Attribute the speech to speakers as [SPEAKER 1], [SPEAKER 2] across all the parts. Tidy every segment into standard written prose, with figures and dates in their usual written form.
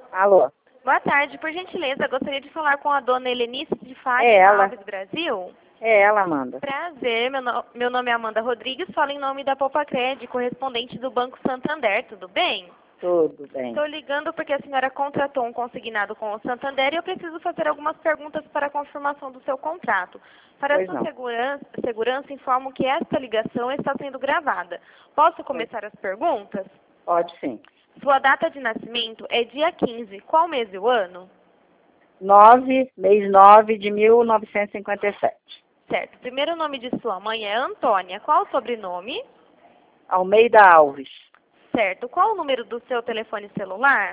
[SPEAKER 1] Alô?
[SPEAKER 2] Boa tarde, por gentileza, gostaria de falar com a dona Helenice de
[SPEAKER 1] É
[SPEAKER 2] Fátima
[SPEAKER 1] ela.
[SPEAKER 2] Alves Brasil.
[SPEAKER 1] É ela, Amanda.
[SPEAKER 2] Prazer, meu nome é Amanda Rodrigues, falo em nome da Poupa-Cred, correspondente do Banco Santander, tudo bem?
[SPEAKER 1] Tudo bem.
[SPEAKER 2] Estou ligando porque a senhora contratou um consignado com o Santander e eu preciso fazer algumas perguntas para a confirmação do seu contrato. Para
[SPEAKER 1] Pois
[SPEAKER 2] sua
[SPEAKER 1] não.
[SPEAKER 2] segurança, informo que esta ligação está sendo gravada. Posso começar as perguntas?
[SPEAKER 1] Pode sim.
[SPEAKER 2] Sua data de nascimento é dia 15. Qual mês e o ano?
[SPEAKER 1] Mês 9 de 1957.
[SPEAKER 2] Certo. Primeiro nome de sua mãe é Antônia. Qual o sobrenome?
[SPEAKER 1] Almeida Alves.
[SPEAKER 2] Certo. Qual o número do seu telefone celular?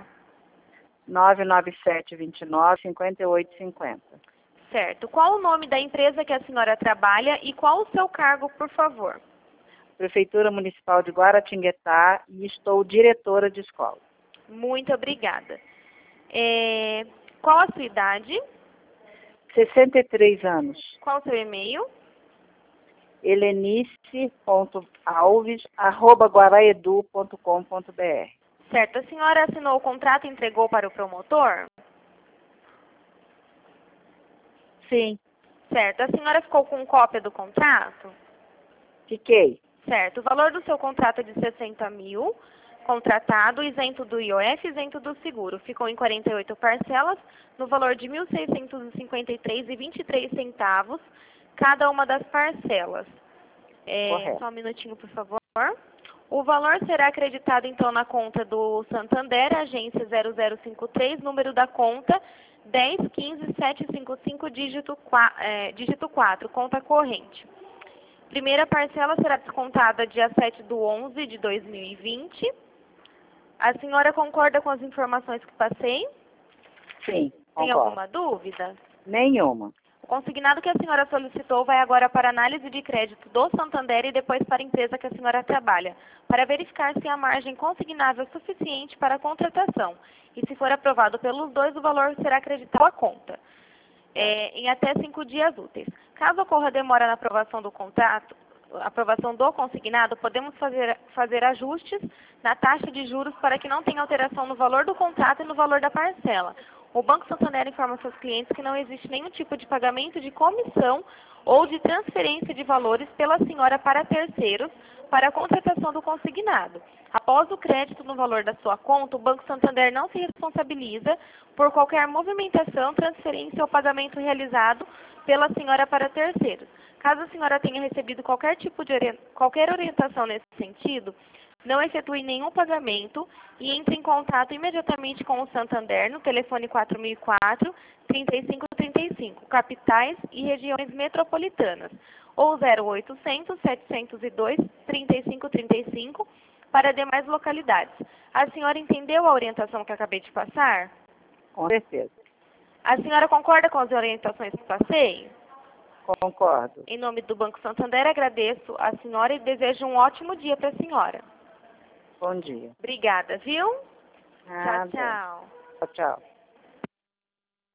[SPEAKER 1] 99729-5850.
[SPEAKER 2] Certo. Qual o nome da empresa que a senhora trabalha e qual o seu cargo, por favor?
[SPEAKER 1] Prefeitura Municipal de Guaratinguetá e estou diretora de escola.
[SPEAKER 2] Muito obrigada. Qual a sua idade?
[SPEAKER 1] 63 anos.
[SPEAKER 2] Qual o seu e-mail?
[SPEAKER 1] helenice.alves@guaraedu.com.br.
[SPEAKER 2] Certo. A senhora assinou o contrato e entregou para o promotor?
[SPEAKER 1] Sim.
[SPEAKER 2] Certo. A senhora ficou com cópia do contrato?
[SPEAKER 1] Fiquei.
[SPEAKER 2] Certo. O valor do seu contrato é de 60 mil, contratado, isento do IOF, isento do seguro. Ficou em 48 parcelas, no valor de R$ 1.653,23, cada uma das parcelas.
[SPEAKER 1] Correto.
[SPEAKER 2] Só um minutinho, por favor. O valor será acreditado, então, na conta do Santander, agência 0053, número da conta 1015-755, dígito 4, conta corrente. Primeira parcela será descontada dia 7/11 de 2020. A senhora concorda com as informações que passei?
[SPEAKER 1] Sim,
[SPEAKER 2] Tem
[SPEAKER 1] concordo.
[SPEAKER 2] alguma dúvida?
[SPEAKER 1] Nenhuma.
[SPEAKER 2] O consignado que a senhora solicitou vai agora para análise de crédito do Santander e depois para a empresa que a senhora trabalha, para verificar se a margem consignável é suficiente para a contratação. E se for aprovado pelos dois, o valor será acreditado à conta, em até 5 dias úteis. Caso ocorra demora na aprovação do contrato, aprovação do consignado, podemos fazer ajustes na taxa de juros para que não tenha alteração no valor do contrato e no valor da parcela. O Banco Santander informa seus clientes que não existe nenhum tipo de pagamento de comissão ou de transferência de valores pela senhora para terceiros para a contratação do consignado. Após o crédito no valor da sua conta, o Banco Santander não se responsabiliza por qualquer movimentação, transferência ou pagamento realizado pela senhora para terceiros. Caso a senhora tenha recebido qualquer orientação nesse sentido, não efetue nenhum pagamento e entre em contato imediatamente com o Santander no telefone 4004-3535, capitais e regiões metropolitanas, ou 0800-702-3535 para demais localidades. A senhora entendeu a orientação que acabei de passar?
[SPEAKER 1] Com certeza.
[SPEAKER 2] A senhora concorda com as orientações que passei?
[SPEAKER 1] Concordo.
[SPEAKER 2] Em nome do Banco Santander, agradeço a senhora e desejo um ótimo dia para a senhora.
[SPEAKER 1] Bom dia.
[SPEAKER 2] Obrigada, viu?
[SPEAKER 1] Nada.
[SPEAKER 2] Tchau, tchau.
[SPEAKER 1] Tchau, tchau.